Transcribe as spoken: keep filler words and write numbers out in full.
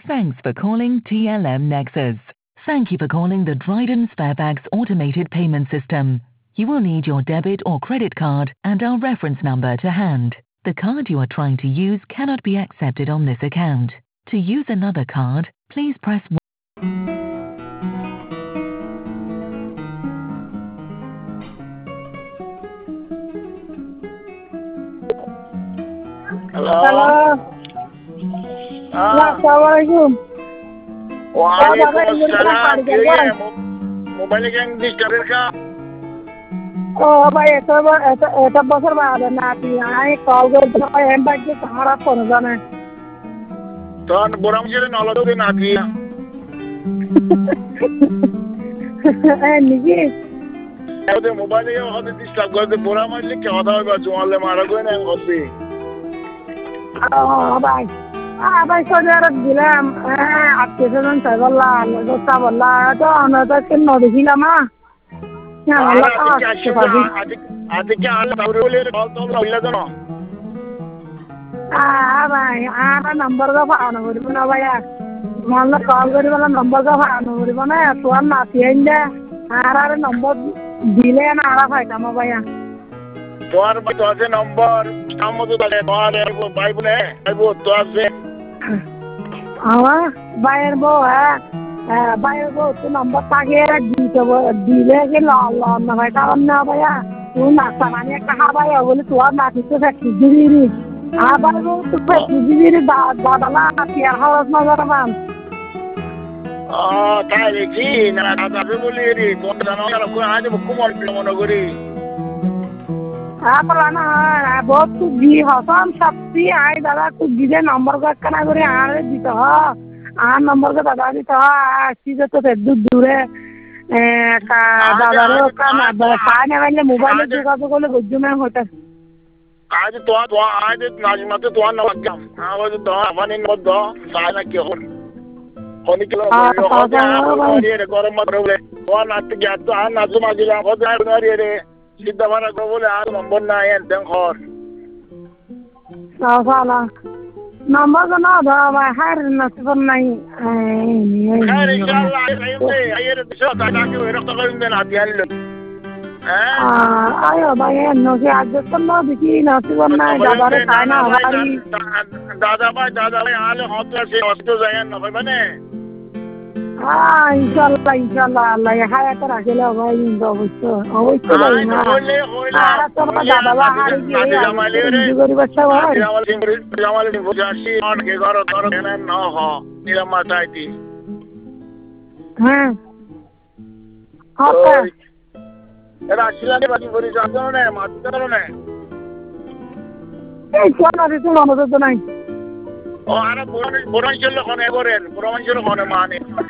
Thanks for calling T L M Nexus. Thank you for calling the Dryden Sparebags automated payment system. You will need your debit or credit card and our reference number to hand. The card you are trying to use cannot be accepted on this account. To use another card, please press one. Hello. Hello. Ah. Assalamualaikum. Waalaikumsalam. Kaya mobile yang disturb ka? Oh, भाई ऐसा ऐसा ऐसा बसर बात है ना कि I call कर तो भाई हम बाइक के सहारा कौन जाने तो बोराम जिले नाला तो ना किया ए निजी ऐसे मोबाइल ये होते डिस्टर्ब करते बोराम जिले क्या होता है बाजू वाले मारा कोई नहीं होती oh भाई ah भाई so जरा दिलम आपके से सगला लगो सा बोला तो अन तो कि न देखिला मा क्या वाला का के बाजी आते क्या हाल है बोले कॉल तो बोला तो ना ah भाई आरा नंबर का पाना बोली ना भाई मान लो कॉल करी वाला नंबर का पाना बोली बना तो ना तिंदे आरा नंबर दिले ना आरा भाई का मा भाई তোমার তো আছে নম্বর সামনে তো তাহলে তোমার ভাই বোন ভাই বোন তো আছে আমার ভাইয়ের বউ হ্যাঁ ভাইয়ের বউ তো নম্বর থাকে দিতে দিলে কি লাল না ভাই কারণ না ভাইয়া তুই নাস্তা মানে একটা খাবাই বলে তোমার নাতি তো ফ্যাক্টরি দিবি আবার বউ তো ফ্যাক্টরি দিবি দাদা কি আর হাওয়াজ না জানাবান ও তাই দেখি না দাদা বলি রে কোন জানো না কোন আজ মুখ মনে করি apa lana bot tu di hasan sakti ai dada tu dide number ka kana gore aare dita ha a number ka dada dita ha size to eddu dure eh ka dada ro ka na pa ne wale mobile joga to gole gojju me hota आज तो तो आज नाजमा तो तो ना वजम आवाज तो अपने न दो साला के हो होने के लिए हो जाए ये गरम मत रहे तो ना तो क्या तो ना तो माजिला हो जाए ना रे सीधा वाला को बोले आज नंबर ना है देंखर साला नंबर का ना था भाई हर नसीब नहीं खैर इंशाल्लाह ये ये तो शो दादा के रख तो कर देना दिया लो हां आयो भाई नो के आज तो ना दिखी नसीब नहीं दादा रे खाना हमारी दादा भाई दादा भाई हाल होता से होते जाए ना भाई बने ah insyaallah insyaallah Allah ya haya tara gele भाई इन অবশ্য অবশ্য ভাই না আর তো দাদা ভাই হারি গিয়ে জামালে রে গরি বাচ্চা ভাই জামালে জামালে বুঝাছি আর কে ঘর ঘর না না হ নিরা মাতাইতি হ্যাঁ আচ্ছা এরা আসলে বাকি বলি জানো না মাত জানো না এই কোন আছে তো মনে তো নাই ও আরে বড় বড় ছিল কোনে করেন বড় ছিল কোনে মানে